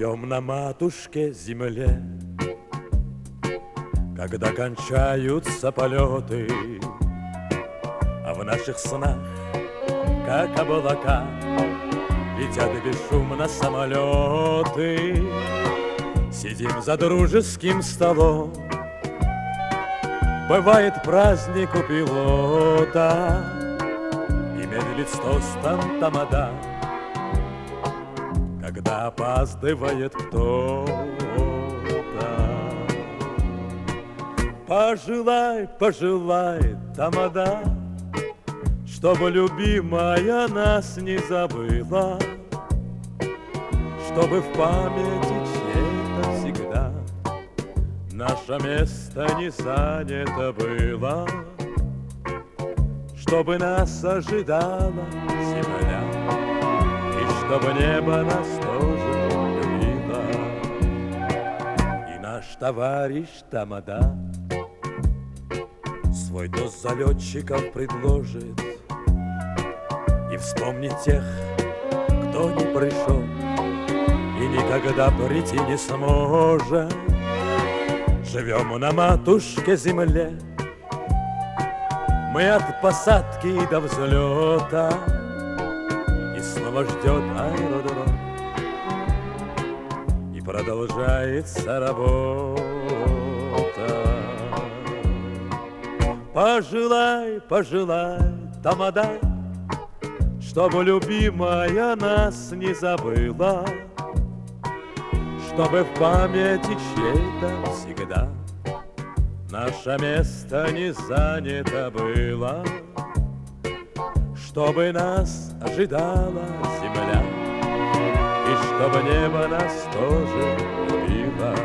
Живем на матушке земле, когда кончаются полеты, а в наших снах, как облака, летят бесшумно самолеты. Сидим за дружеским столом, бывает праздник у пилота, и медлит с тостом тамада, когда опаздывает кто-то. Пожелай, пожелай, тамада, чтобы любимая нас не забыла, чтобы в памяти чьей-то всегда наше место не занято было, чтобы нас ожидала земля, и чтобы небо нас тоже любило. И наш товарищ тамада свой тост за летчиков предложит, и вспомнить тех, кто не пришел и никогда прийти не сможет. Живем на матушке земле, мы от посадки до взлета, и снова ждет аэродром, и продолжается работа. Пожелай, пожелай, тамада, чтобы любимая нас не забыла, чтобы в памяти чьей-то всегда наше место не занято было, чтобы нас ожидала земля, и чтобы небо нас тоже любило.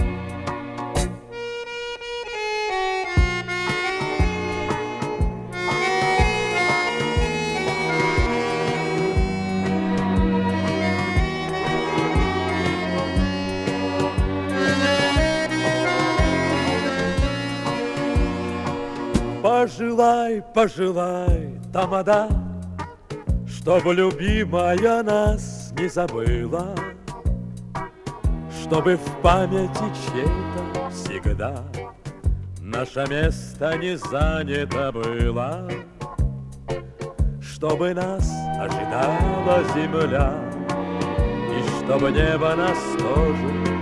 Пожелай, пожелай, тамада, чтобы любимая нас не забыла, чтобы в памяти чьей-то всегда наше место не занято было, чтобы нас ожидала земля, и чтобы небо нас тоже